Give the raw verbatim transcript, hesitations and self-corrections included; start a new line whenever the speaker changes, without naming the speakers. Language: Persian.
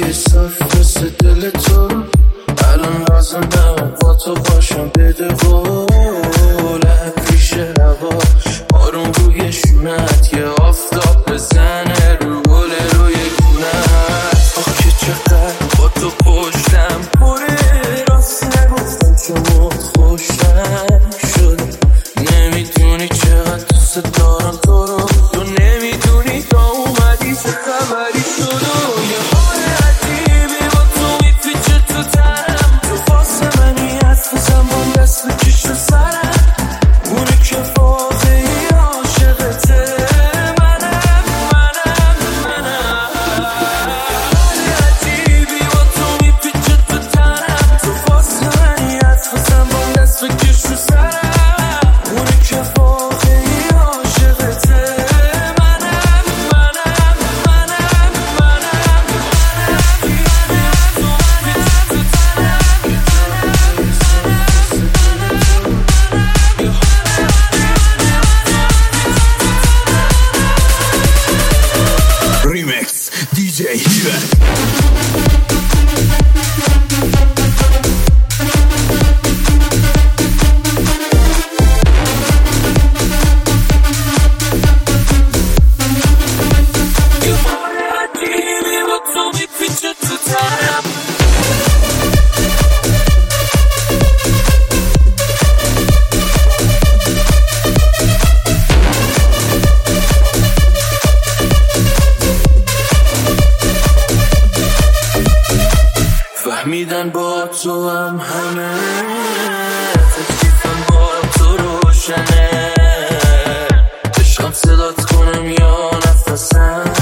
چشای صاف مثل دل تو الان لازم نمه با تو باشم بده قوله پیش هوا بارون روی شونت یه آفتاب بزنه رو گل روی گونت آخ که چقدر با تو پشتم پره راست نگفتم چون خوشم شد نمیدونی چقدر دوست دارم تو رو تو نمیدونی تا اومدی چه خبری شد و یه حال عجیبی با تو میپیچه تو تنم تو فاس منی حرف بزن با دست بکش تو سرم اونی که واقعی عاشقته منم منم منم حال عجیبی با تو میپیچه تو تنم تو فاس منی حرف بزن با دست بکش تو سرم اونی که واقعی عاشقته منم منم منم منم
Remix دی جی هیرن.
فهمیدن با تو هم همه تکلیفم با تو روشنه عشقم صدات کنم یا نفسم